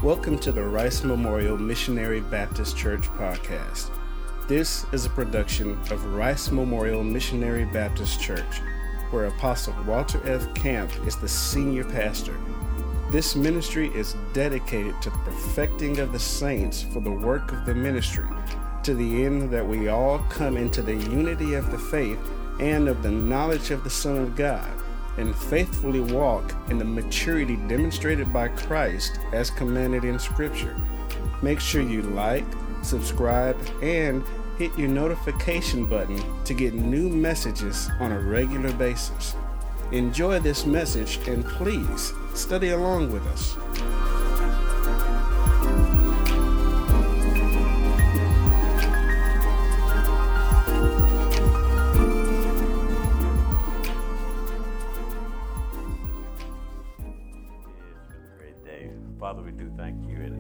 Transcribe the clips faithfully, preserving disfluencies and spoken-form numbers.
Welcome to the Rice Memorial Missionary Baptist Church podcast. This is a production of Rice Memorial Missionary Baptist Church, where Apostle Walter F. Camp is the senior pastor. This ministry is dedicated to the perfecting of the saints for the work of the ministry, to the end that we all come into the unity of the faith and of the knowledge of the Son of God, and faithfully walk in the maturity demonstrated by Christ as commanded in Scripture. Make sure you like, subscribe, and hit your notification button to get new messages on a regular basis. Enjoy this message and please study along with us. Father, we do thank you and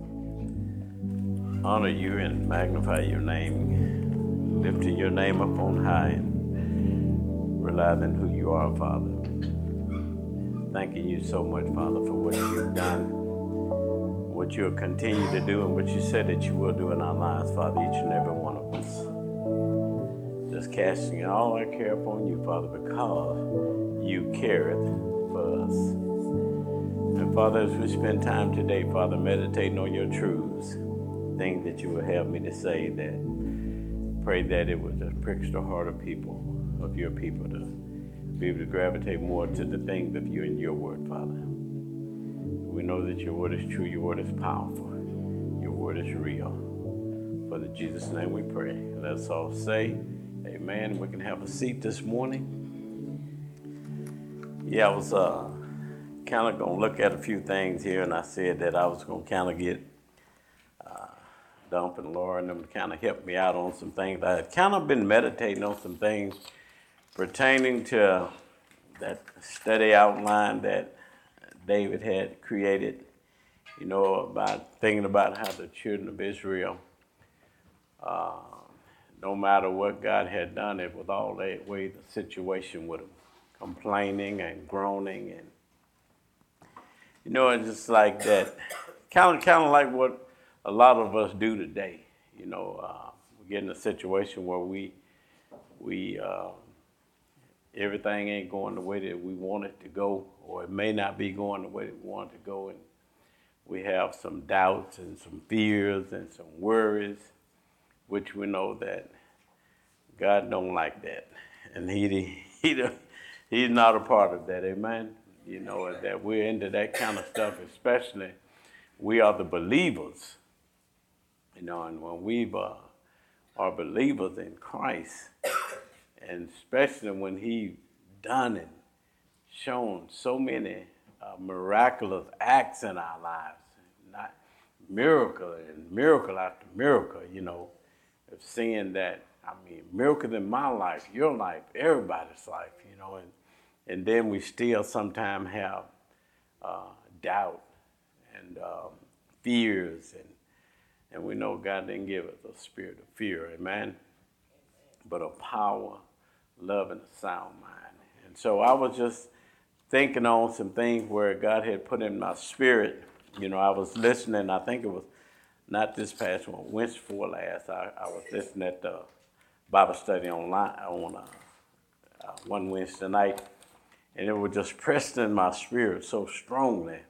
honor you and magnify your name, lifting your name up on high and realizing who you are, Father. Thanking you so much, Father, for what you've done, what you'll continue to do, and what you said that you will do in our lives, Father, each and every one of us. Just casting all our care upon you, Father, because you careth for us. And Father, as we spend time today, Father, meditating on your truths, things that you would have me to say, that pray that it would just prick the heart of people, of your people, to be able to gravitate more to the things of you and your word, Father. We know that your word is true, your word is powerful, your word is real. For in Jesus' name we pray. Let us all say amen. We can have a seat this morning. Yeah, I was uh kind of going to look at a few things here, and I said that I was going to kind of get uh, Dump and Laura and them to kind of help me out on some things. I had kind of been meditating on some things pertaining to that study outline that David had created, you know, about thinking about how the children of Israel, uh, no matter what God had done, it was all that way the situation with them, complaining and groaning and You know, it's just like that, kind of kind of like what a lot of us do today. You know, uh, we get in a situation where we, we uh, everything ain't going the way that we want it to go, or it may not be going the way that we want it to go, and we have some doubts and some fears and some worries, which we know that God don't like that, and he he he's not a part of that. Amen. You know, that we're into that kind of stuff, especially we are the believers, you know, and when we uh, are believers in Christ, and especially when he done and shown so many uh, miraculous acts in our lives, not miracle and miracle after miracle, you know, of seeing that, I mean, miracle in my life, your life, everybody's life, you know, and And then we still sometimes have uh, doubt and um, fears, and and we know God didn't give us a spirit of fear, amen, but a power, love, and a sound mind. And so I was just thinking on some things where God had put in my spirit. You know, I was listening, I think it was not this past one, Wednesday before last, I, I was listening at the Bible study online on uh, uh, one Wednesday night. And it was just pressed in my spirit so strongly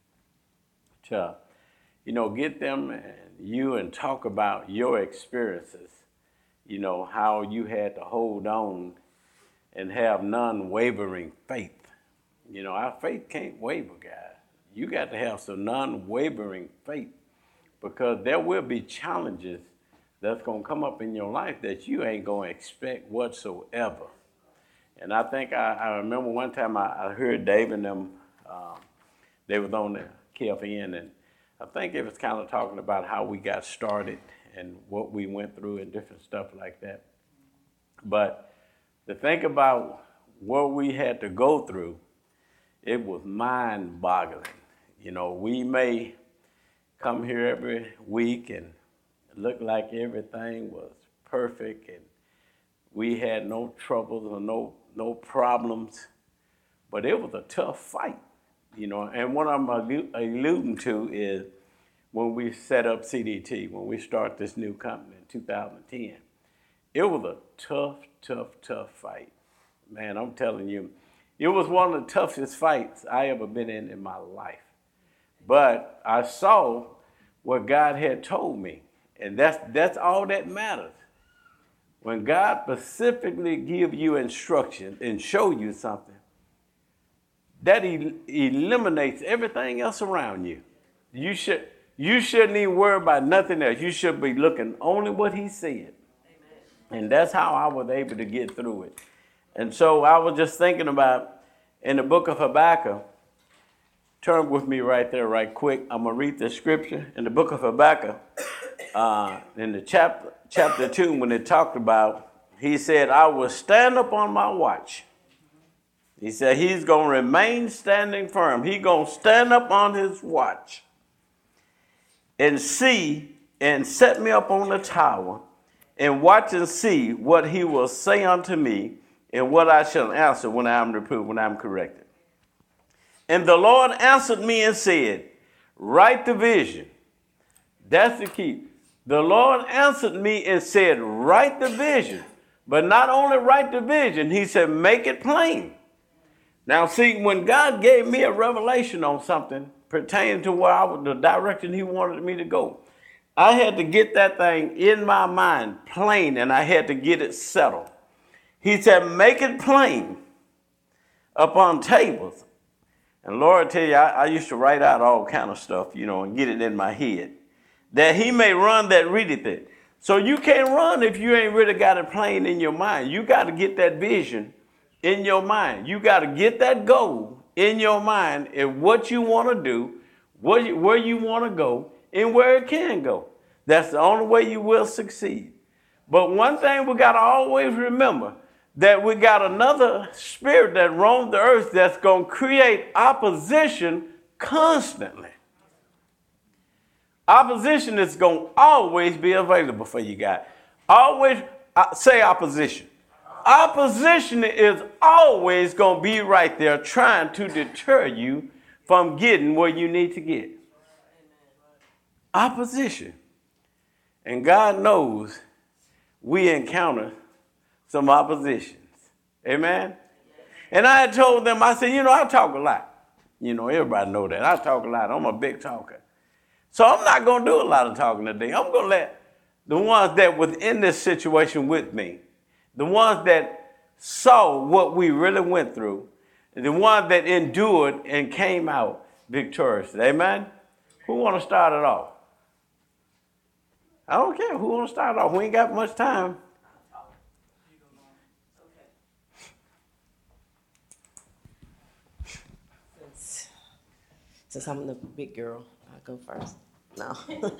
to, you know, get them and you and talk about your experiences, you know, how you had to hold on and have non-wavering faith. You know, our faith can't waver, guys. You got to have some non-wavering faith, because there will be challenges that's going to come up in your life that you ain't going to expect whatsoever. And I think I, I remember one time I, I heard Dave and them, um, they was on the K F N, and I think it was kind of talking about how we got started and what we went through and different stuff like that. But to think about what we had to go through, it was mind-boggling. You know, we may come here every week and look like everything was perfect and we had no troubles or no no problems, but it was a tough fight, you know. And what I'm alluding to is when we set up C D T, when we start this new company in two thousand ten. It was a tough, tough, tough fight. Man, I'm telling you, it was one of the toughest fights I ever been in in my life. But I saw what God had told me, and that's that's all that matters. When God specifically give you instructions and show you something, that el- eliminates everything else around you. You should you shouldn't even worry about nothing else. You should be looking only what He said. Amen. And that's how I was able to get through it. And so I was just thinking about in the book of Habakkuk. Turn with me right there, right quick. I'm gonna read the scripture in the book of Habakkuk, uh, in the chapter chapter two, when it talked about. He said, "I will stand up on my watch." He said he's gonna remain standing firm. He's gonna stand up on his watch and see and set me up on the tower and watch and see what He will say unto me and what I shall answer when I am reproved, when I am corrected. And the Lord answered me and said, write the vision. That's the key. The Lord answered me and said, write the vision. But not only write the vision, He said, make it plain. Now, see, when God gave me a revelation on something pertaining to where I was, the direction He wanted me to go, I had to get that thing in my mind plain, and I had to get it settled. He said, make it plain upon tables. And Lord, I tell you, I, I used to write out all kind of stuff, you know, and get it in my head, that he may run that readeth it. So you can't run if you ain't really got it plain in your mind. You got to get that vision in your mind. You got to get that goal in your mind and what you want to do, what you, where you want to go, and where it can go. That's the only way you will succeed. But one thing we got to always remember, that we got another spirit that roams the earth that's going to create opposition constantly. Opposition is going to always be available for you guys. Always uh, say opposition. Opposition is always going to be right there trying to deter you from getting where you need to get. Opposition. And God knows we encounter some oppositions. Amen? And I had told them, I said, you know, I talk a lot. You know, everybody know that. I talk a lot. I'm a big talker. So I'm not going to do a lot of talking today. I'm going to let the ones that was in this situation with me, the ones that saw what we really went through, the ones that endured and came out victorious. Amen? Who want to start it off? I don't care who want to start off. We ain't got much time. Since, since I'm the big girl, I'll go first. No.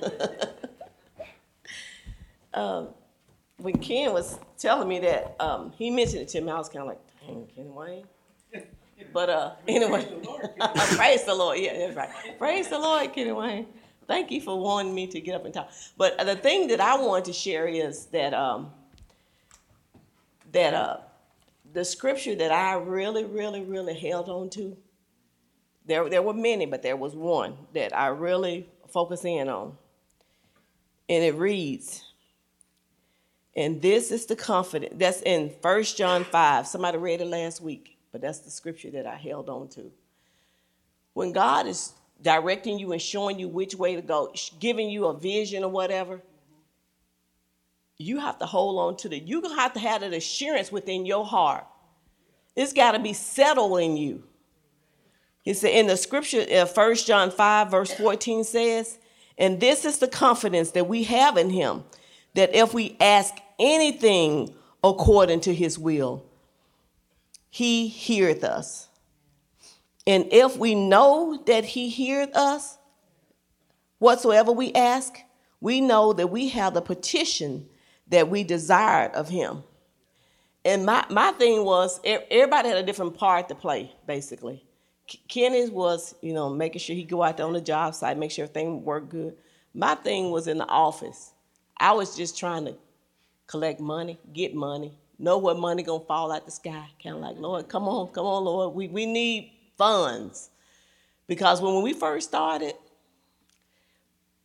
um, when Ken was telling me that, um, he mentioned it to me, I was kind of like, dang, Ken Wayne. But uh, anyway, praise the Lord. Yeah, that's right. Praise the Lord, Ken Wayne. Thank you for wanting me to get up and talk. But the thing that I wanted to share is that um, that uh, the scripture that I really, really, really held on to, there, there were many, but there was one that I really focus in on. And it reads, and this is the confidence, that's in First John five. Somebody read it last week, but that's the scripture that I held on to. When God is directing you and showing you which way to go, giving you a vision or whatever, you have to hold on to the, you're going to have to have that assurance within your heart. It's got to be settled in you. He said in the scripture, uh, First John five, verse fourteen says, and this is the confidence that we have in him, that if we ask anything according to his will, he heareth us. And if we know that he heareth us, whatsoever we ask, we know that we have the petition that we desired of him. And my, my thing was, everybody had a different part to play, basically. Kenny's was, you know, making sure he go out there on the job site, make sure everything worked good. My thing was in the office. I was just trying to collect money, get money, know what money gonna fall out the sky. Kind of like, Lord, come on, come on, Lord. We we need funds. Because when we first started,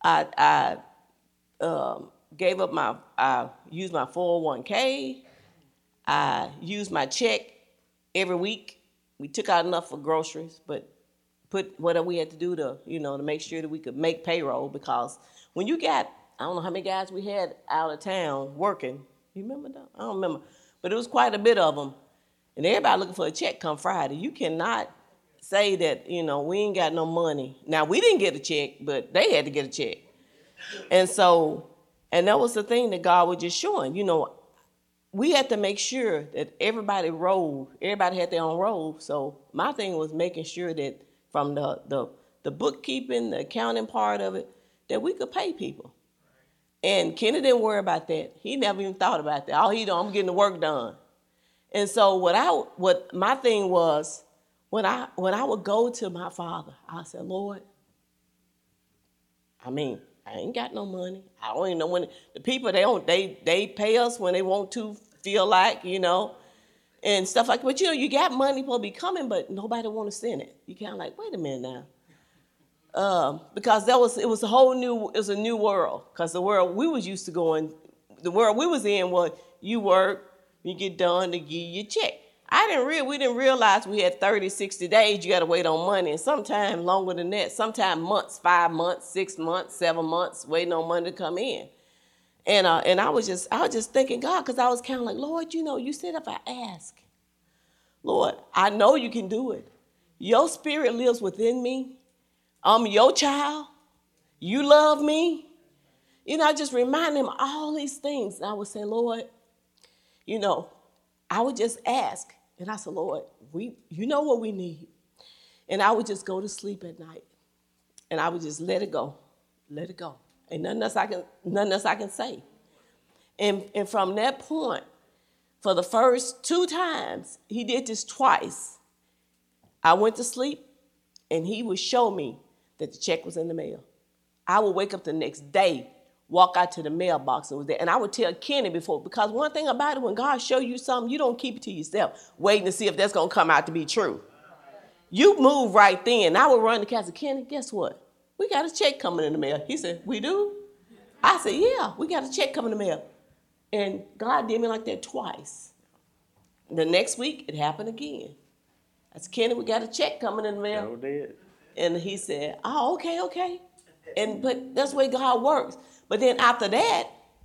I I um, gave up my, I used my four oh one k. I used my check every week. We took out enough for groceries, but put whatever we had to do to, you know, to make sure that we could make payroll, because when you got, I don't know how many guys we had out of town working. You remember that? I don't remember. But it was quite a bit of them. And everybody looking for a check come Friday. You cannot say that, you know, we ain't got no money. Now, we didn't get a check, but they had to get a check. And so, and that was the thing that God was just showing. You know, we had to make sure that everybody rolled. Everybody had their own role. So my thing was making sure that from the, the, the bookkeeping, the accounting part of it, that we could pay people. And Kenny didn't worry about that. He never even thought about that. All he done, I'm getting the work done. And so what I, what my thing was, when I, when I would go to my father, I said, Lord, I mean, I ain't got no money. I don't even know when the people, they don't, they, they pay us when they want to, feel like, you know, and stuff like that. But you know, you got money will be coming, but nobody want to send it. You kind of like, wait a minute now. Um, because that was, it was a whole new, it was a new world. Because the world we was used to going, the world we was in was you work, you get done, to give you a check. I didn't real, we didn't realize we had thirty, sixty days, you got to wait on money. And sometimes longer than that, sometimes months, five months, six months, seven months, waiting on money to come in. And uh, and I was just, I was just thanking God, because I was kind of like, Lord, you know, you said if I ask, Lord, I know you can do it. Your spirit lives within me. I'm your child. You love me. You know, I just remind him all these things. And I would say, Lord, you know, I would just ask. And I said, Lord, we, you know what we need. And I would just go to sleep at night. And I would just let it go. Let it go. Ain't nothing else I can, nothing else I can say. And, and from that point, for the first two times, he did this twice. I went to sleep, and he would show me that the check was in the mail. I would wake up the next day, walk out to the mailbox, and it was there. And I would tell Kenny before, because one thing about it, when God show you something, you don't keep it to yourself, waiting to see if that's going to come out to be true. You move right then. I would run to Cassie, Kenny, guess what? We got a check coming in the mail. He said, we do? I said, yeah, we got a check coming in the mail. And God did me like that twice. The next week, it happened again. I said, Kenny, we got a check coming in the mail. Sure did. And he said, oh, okay, okay. And but that's the way God works. But then after that,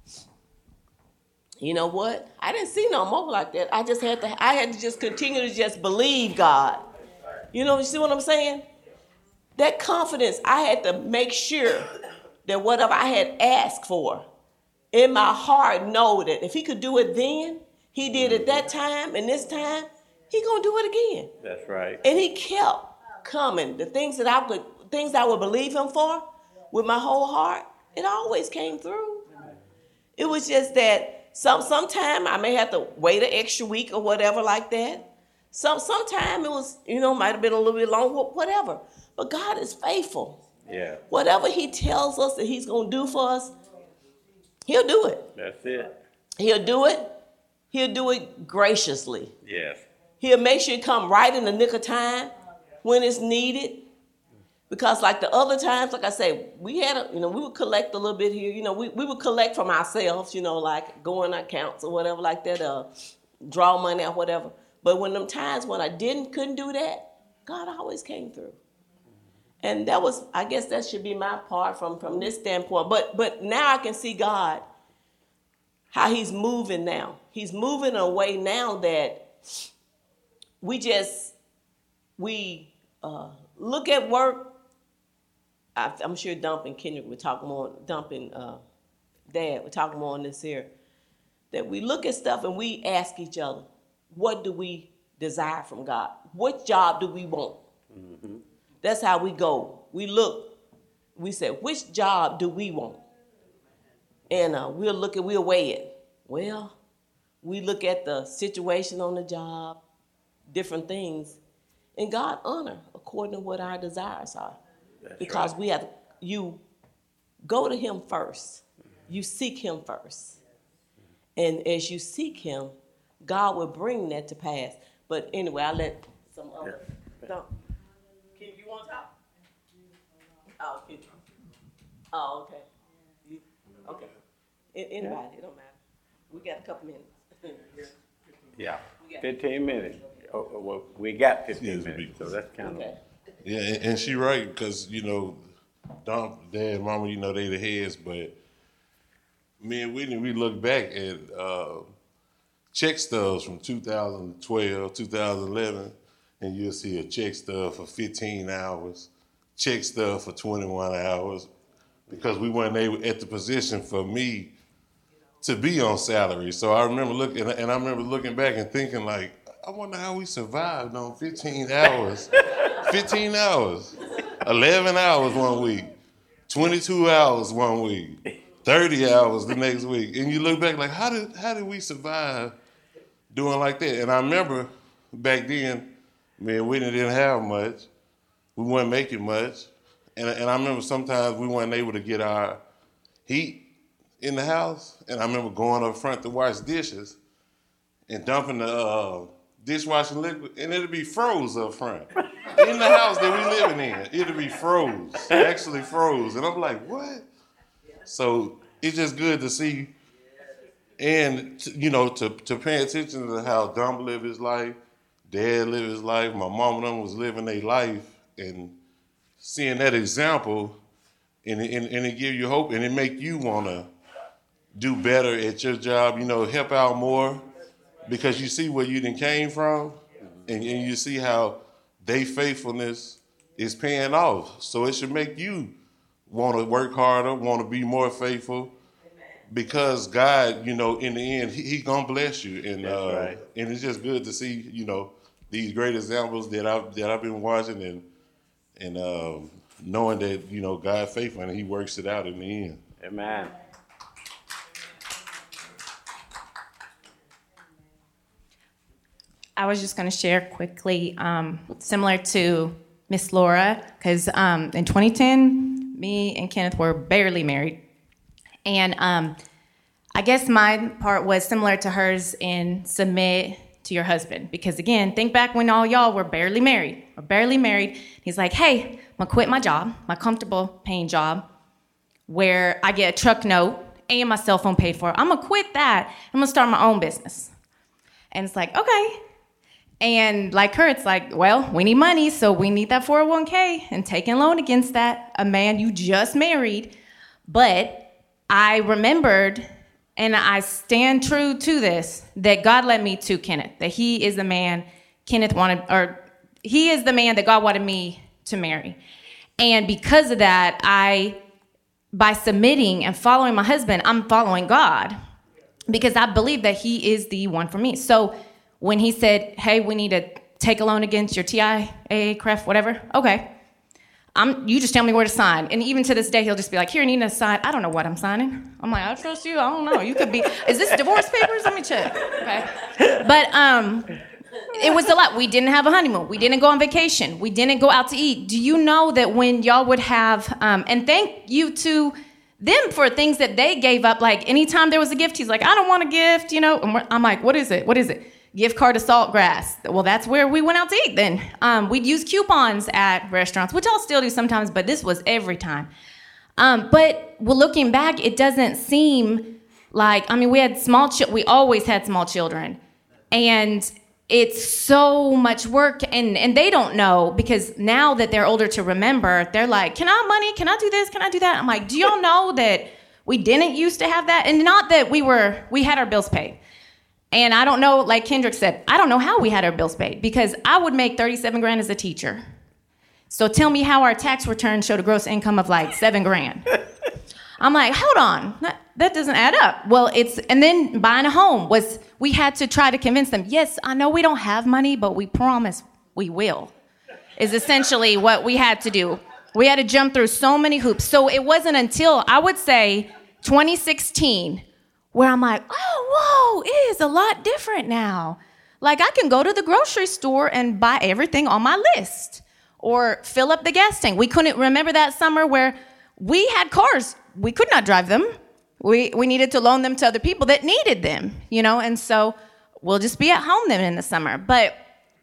you know what? I didn't see no more like that. I just had to, I had to just continue to just believe God. You know, you see what I'm saying? That confidence, I had to make sure that whatever I had asked for, in my heart, know that if he could do it then, he did it that time and this time, he gonna do it again. That's right. And he kept coming. The things that I could, things I would believe him for with my whole heart, it always came through. It was just that some sometime I may have to wait an extra week or whatever like that. Some sometime it was, you know, might have been a little bit long, whatever. But God is faithful. Yeah. Whatever he tells us that he's going to do for us, he'll do it. That's it. He'll do it. He'll do it graciously. Yes. He'll make sure it come right in the nick of time when it's needed. Because like the other times, like I say, we had, a, you know, we would collect a little bit here. You know, we, we would collect from ourselves, you know, like go in accounts or whatever like that, uh, draw money or whatever. But when them times when I didn't, couldn't do that, God always came through. And that was, I guess that should be my part from, from this standpoint. But but now I can see God, how he's moving now. He's moving in a way now that we just, we uh, look at work. I, I'm sure Dump and Kendrick would talk more, Dump and uh, Dad would talk more on this here, that we look at stuff and we ask each other, what do we desire from God? What job do we want? Mm-hmm. That's how we go. We look, we say, which job do we want? And uh, we'll look at, we'll weigh it. Well, we look at the situation on the job, different things, and God honor according to what our desires are. That's because right. we have, you go to him first. You seek him first. And as you seek him, God will bring that to pass. But anyway, I'll let some other, yeah. Don't. You want to talk? Oh, Oh, okay. You, okay. Anybody, it don't matter. We got a couple minutes. Yeah, fifteen minutes. Oh, well, we got fifteen Yeah, minutes, so that's kind Okay. of. Yeah, and, and she right, because, you know, Dom, Dad, Mama, you know, they the heads, but me and Whitney, we look back at uh, check stubs from two thousand twelve, two thousand eleven, and you'll see a check stub for fifteen hours, check stub for twenty-one hours, because we weren't able at the position for me to be on salary. So I remember looking, and I remember looking back and thinking, like, I wonder how we survived on fifteen hours. fifteen hours. eleven hours one week. twenty-two hours one week. thirty hours the next week. And you look back like, how did how did we survive doing like that? And I remember back then, me and Whitney didn't have much. We weren't making much. And, and I remember sometimes we weren't able to get our heat in the house. And I remember going up front to wash dishes and dumping the uh, dishwashing liquid, and it'll be froze up front. In the house that we living in, it'll be froze, actually froze. And I'm like, what? So it's just good to see, and to, you know, to, to pay attention to how Dom lived his life, Dad lived his life, my mom and them was living their life, and seeing that example, and, and, and it give you hope, and it make you want to do better at your job, you know, help out more, because you see where you done came from, and, and you see how their faithfulness is paying off. So it should make you want to work harder, want to be more faithful, because God, you know, in the end, he, he gonna bless you. And That's uh, right. and it's just good to see, you know, these great examples that I've that I've been watching, and and um, knowing that, you know, God faithful and He works it out in the end. Amen. I was just going to share quickly, um, similar to Miss Laura, because um, in twenty ten, me and Kenneth were barely married. And um, I guess my part was similar to hers in submit to your husband. Because again, think back when all y'all were barely married, or barely married. He's like, hey, I'm going to quit my job, my comfortable paying job, where I get a truck note and my cell phone paid for. I'm going to quit that. I'm going to start my own business. And it's like, okay. And like her, it's like, well, we need money, so we need that four oh one k and taking loan against that, a man you just married. But I remembered, and I stand true to this, that God led me to Kenneth, that he is the man Kenneth wanted, or he is the man that God wanted me to marry. And because of that, I, by submitting and following my husband, I'm following God, because I believe that he is the one for me. So when he said, hey, we need to take a loan against your T I A A, C R E F, whatever, okay. I'm, you just tell me where to sign. And even to this day, he'll just be like, here, you need to sign. I don't know what I'm signing. I'm like, I trust you. I don't know. You could be, is this divorce papers? Let me check. Okay. But um, it was a lot. We didn't have a honeymoon. We didn't go on vacation. We didn't go out to eat. Do you know that when y'all would have, um, and thank you to them for things that they gave up, like anytime there was a gift, he's like, I don't want a gift, you know. And I'm like, what is it? What is it? Gift card to Saltgrass. Well, that's where we went out to eat then. Um, we'd use coupons at restaurants, which I'll still do sometimes, but this was every time. Um, but well, looking back, it doesn't seem like, I mean, we had small children. We always had small children. And it's so much work. And, and they don't know, because now that they're older to remember, they're like, can I have money? Can I do this? Can I do that? I'm like, do y'all know that we didn't used to have that? And not that we were, we had our bills paid. And I don't know, like Kendrick said, I don't know how we had our bills paid, because I would make thirty-seven grand as a teacher. So tell me how our tax return showed a gross income of like seven grand. I'm like, hold on, that, that doesn't add up. Well, it's, and then buying a home was, we had to try to convince them, yes, I know we don't have money, but we promise we will, is essentially what we had to do. We had to jump through so many hoops. So it wasn't until, I would say, twenty sixteen, where I'm like, oh, whoa, it is a lot different now. Like, I can go to the grocery store and buy everything on my list, or fill up the gas tank. We couldn't, remember that summer where we had cars. We could not drive them. We we needed to loan them to other people that needed them, you know, and so we'll just be at home then in the summer. But,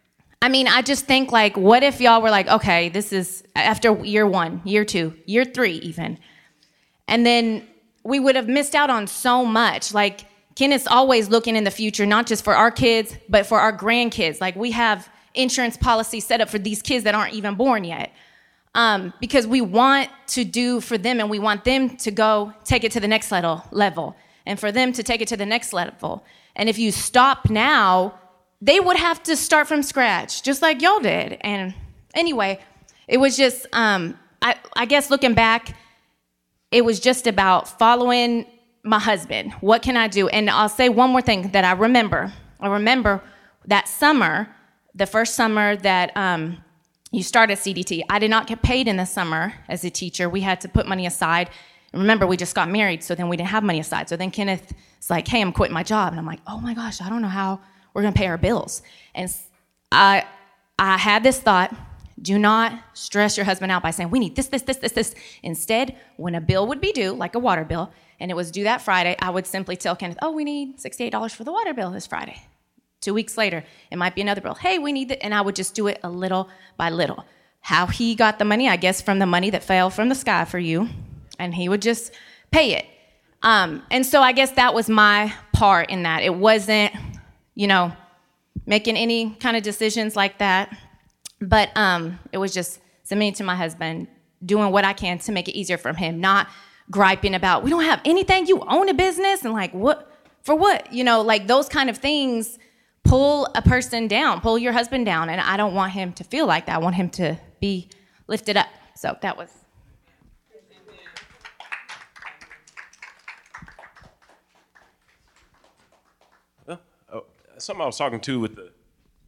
I mean, I just think, like, what if y'all were like, okay, this is after year one, year two, year three even, And then we would have missed out on so much. Like, Kenneth's always looking in the future, not just for our kids, but for our grandkids. Like, we have insurance policies set up for these kids that aren't even born yet. Um, because we want to do for them, and we want them to go take it to the next level, level, and for them to take it to the next level. And if you stop now, they would have to start from scratch, just like y'all did. And anyway, it was just, um, I, I guess looking back, it was just about following my husband. What can I do? And I'll say one more thing that I remember. I remember that summer, the first summer that um, you started C D T, I did not get paid in the summer as a teacher. We had to put money aside. And remember, we just got married, so then we didn't have money aside. So then Kenneth's like, hey, I'm quitting my job. And I'm like, oh my gosh, I don't know how we're going to pay our bills. And I, I had this thought, do not stress your husband out by saying, we need this, this, this, this, this. Instead, when a bill would be due, like a water bill, and it was due that Friday, I would simply tell Kenneth, oh, we need sixty-eight dollars for the water bill this Friday. Two weeks later, it might be another bill. Hey, we need it. And I would just do it a little by little. How he got the money, I guess, from the money that fell from the sky for you. And he would just pay it. Um, and so I guess that was my part in that. It wasn't, you know, making any kind of decisions like that. But um, it was just submitting to my husband, doing what I can to make it easier for him, not griping about, we don't have anything, you own a business, and like, what, for what? You know, like those kind of things pull a person down, pull your husband down, and I don't want him to feel like that. I want him to be lifted up. So that was... Something I was talking to with the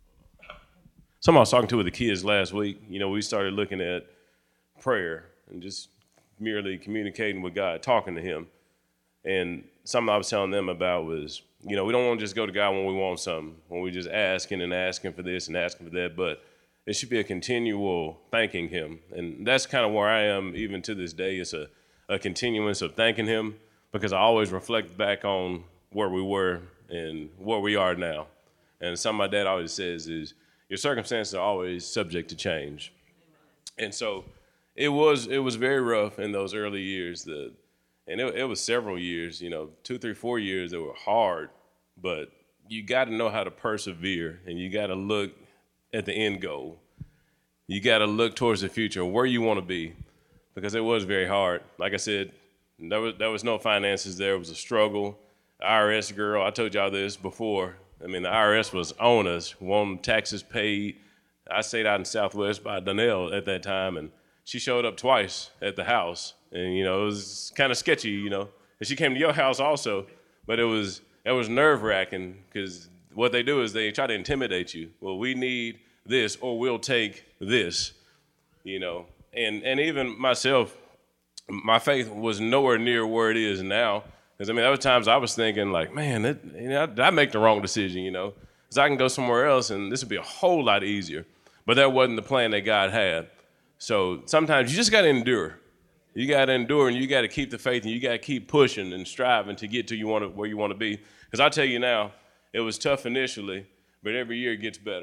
something I was talking to with the kids last week. You know, we started looking at prayer and just merely communicating with God, talking to Him. And something I was telling them about was, you know, we don't want to just go to God when we want something, when we just asking and asking for this and asking for that, but it should be a continual thanking Him. And that's kind of where I am even to this day. It's a, a continuance of thanking Him, because I always reflect back on where we were and where we are now. And something my dad always says is, your circumstances are always subject to change. And so it was it was very rough in those early years. The, and it, it was several years, you know, two, three, four years that were hard, but you got to know how to persevere, and you got to look at the end goal. You got to look towards the future, where you want to be, because it was very hard. Like I said, there was, there was no finances there. It was a struggle. I R S girl, I told y'all this before. I mean, the I R S was on us, wanting taxes paid. I stayed out in Southwest by Donnell at that time, and she showed up twice at the house. And, you know, it was kind of sketchy, you know. And she came to your house also, but it was it was nerve-wracking, because what they do is they try to intimidate you. Well, we need this, or we'll take this, you know. And, and even myself, my faith was nowhere near where it is now. Because, I mean, there were times I was thinking, like, man, that, you know, did I make the wrong decision, you know? Because I can go somewhere else, and this would be a whole lot easier. But that wasn't the plan that God had. So sometimes you just got to endure. You got to endure, and you got to keep the faith, and you got to keep pushing and striving to get to you want to, where you want to be. Because I tell you now, it was tough initially, but every year it gets better.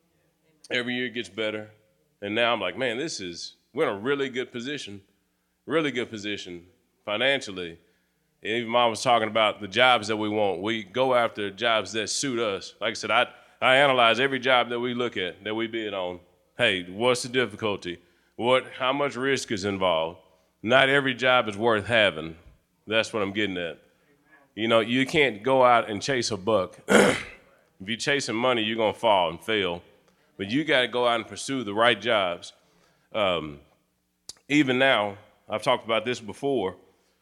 Every year it gets better. And now I'm like, man, this is, we're in a really good position, really good position financially. And even Mom was talking about the jobs that we want. We go after jobs that suit us. Like I said, I, I analyze every job that we look at, that we bid on. Hey, what's the difficulty? What? How much risk is involved? Not every job is worth having. That's what I'm getting at. You know, you can't go out and chase a buck. If you're chasing money, you're going to fall and fail. But you got to go out and pursue the right jobs. Um, even now, I've talked about this before,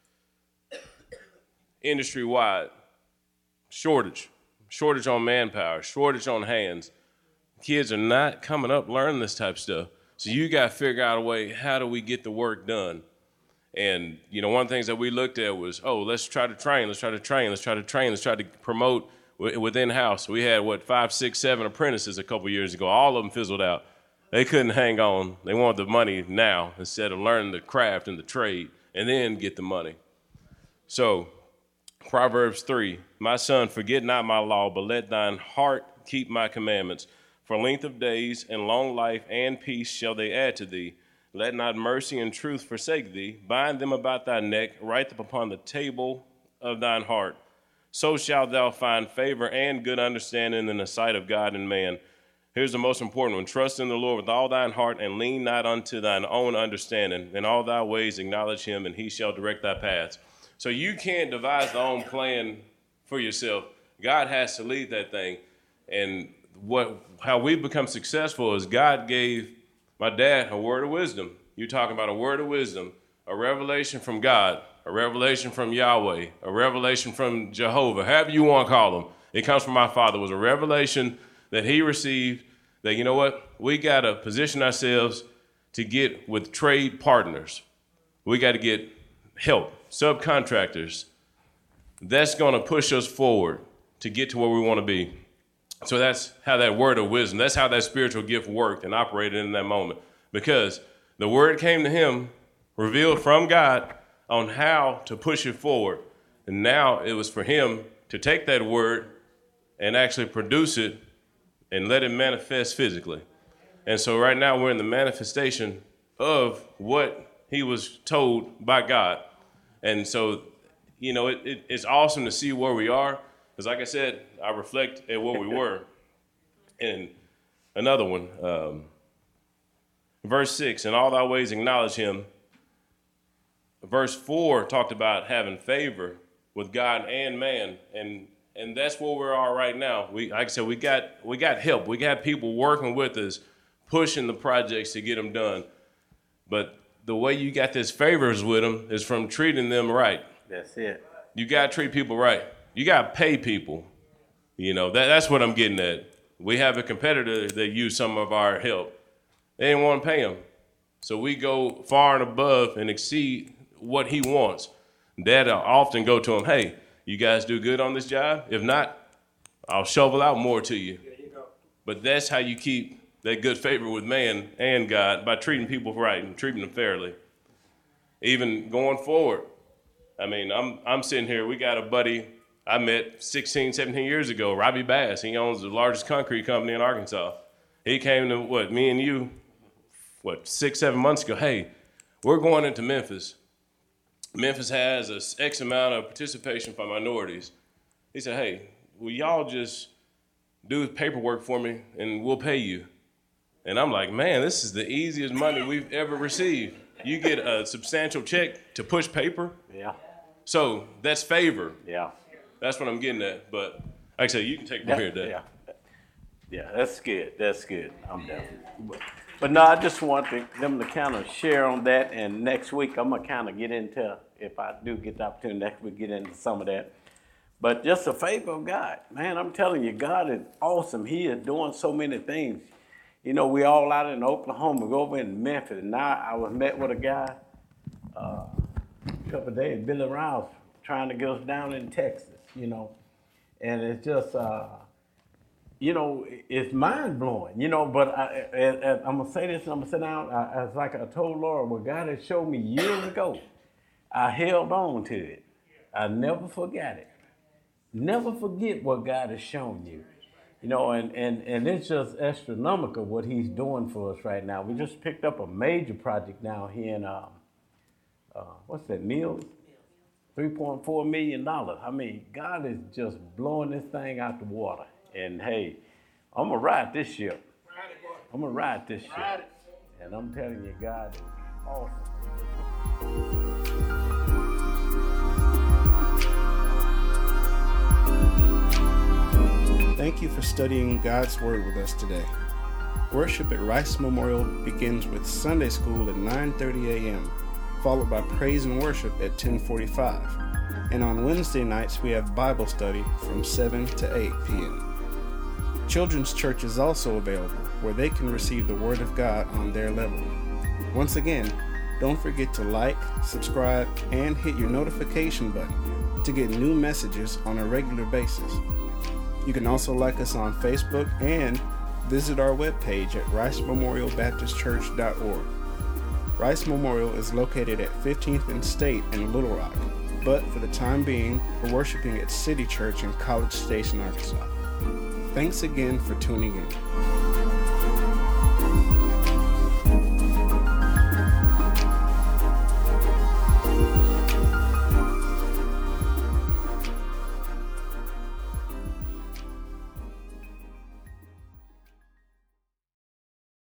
industry-wide, shortage, shortage on manpower, shortage on hands. Kids are not coming up learning this type of stuff. So you got to figure out a way, how do we get the work done? And, you know, one of the things that we looked at was, oh, let's try to train, let's try to train, let's try to train, let's try to promote within house. We had, what, five, six, seven apprentices a couple years ago. All of them fizzled out. They couldn't hang on. They wanted the money now instead of learning the craft and the trade and then get the money. So Proverbs three, my son, forget not my law, but let thine heart keep my commandments. For length of days and long life and peace shall they add to thee. Let not mercy and truth forsake thee. Bind them about thy neck, write them upon the table of thine heart. So shalt thou find favor and good understanding in the sight of God and man. Here's the most important one. Trust in the Lord with all thine heart, and lean not unto thine own understanding. In all thy ways acknowledge him, and he shall direct thy paths. So you can't devise thy own plan for yourself. God has to lead that thing. And what how we become successful is God gave my dad a word of wisdom. You're talking about a word of wisdom, a revelation from God, a revelation from Yahweh, a revelation from Jehovah, however you want to call him. It comes from my father. It was a revelation that he received that, you know what, we got to position ourselves to get with trade partners. We got to get help, subcontractors. That's going to push us forward to get to where we want to be. So that's how that word of wisdom, that's how that spiritual gift worked and operated in that moment. Because the word came to him, revealed from God on how to push it forward. And now it was for him to take that word and actually produce it and let it manifest physically. And so right now we're in the manifestation of what he was told by God. And so, you know, it, it, it's awesome to see where we are. Because like I said, I reflect at where we were. And another one, um, verse six, in all thy ways acknowledge him. Verse four talked about having favor with God and man. And and that's where we are right now. We, like I said, we got we got help. We got people working with us, pushing the projects to get them done. But the way you got this favors with them is from treating them right. That's it. You got to treat people right. You got to pay people. You know, that, that's what I'm getting at. We have a competitor that used some of our help. They didn't want to pay him. So we go far and above and exceed what he wants. Dad will often go to him, hey, you guys do good on this job? If not, I'll shovel out more to you. There you go. But that's how you keep that good favor with man and God, by treating people right and treating them fairly. Even going forward. I mean, I'm I'm sitting here, we got a buddy I met sixteen, seventeen years ago, Robbie Bass. He owns the largest concrete company in Arkansas. He came to, what, me and you, what, six, seven months ago. Hey, we're going into Memphis. Memphis has a X amount of participation for minorities. He said, hey, will y'all just do the paperwork for me and we'll pay you? And I'm like, man, this is the easiest money we've ever received. You get a substantial check to push paper. Yeah. So that's favor. Yeah. That's what I'm getting at. But like I said, you can take from here, Dad. Yeah. Yeah, that's good. That's good. I'm done. But, but no, I just want to, them to kind of share on that. And next week, I'm going to kind of get into, if I do get the opportunity next week, get into some of that. But just a favor of God. Man, I'm telling you, God is awesome. He is doing so many things. You know, we all out in Oklahoma, we go over in Memphis. And now I was met with a guy uh, a couple of days, Billy Rouse, trying to get us down in Texas, you know. And it's just, uh, you know, it's mind-blowing, you know. But I, I, I, I'm going to say this, and I'm going to sit down. I, it's like I told Laura, what God had showed me years ago, I held on to it. I never forgot it. Never forget what God has shown you. You know, and, and, and it's just astronomical what he's doing for us right now. We just picked up a major project now here in, um, uh, what's that, Mills? three point four million dollars. I mean, God is just blowing this thing out the water. And hey, I'm going to ride this ship. I'm going to ride this ship. And I'm telling you, God is awesome. Thank you for studying God's Word with us today. Worship at Rice Memorial begins with Sunday school at nine thirty a.m., followed by praise and worship at ten forty-five. And on Wednesday nights, we have Bible study from seven to eight p.m. Children's Church is also available, where they can receive the Word of God on their level. Once again, don't forget to like, subscribe, and hit your notification button to get new messages on a regular basis. You can also like us on Facebook and visit our webpage at rice memorial baptist church dot org. Rice Memorial is located at fifteenth and State in Little Rock, but for the time being, we're worshiping at City Church in College Station, Arkansas. Thanks again for tuning in.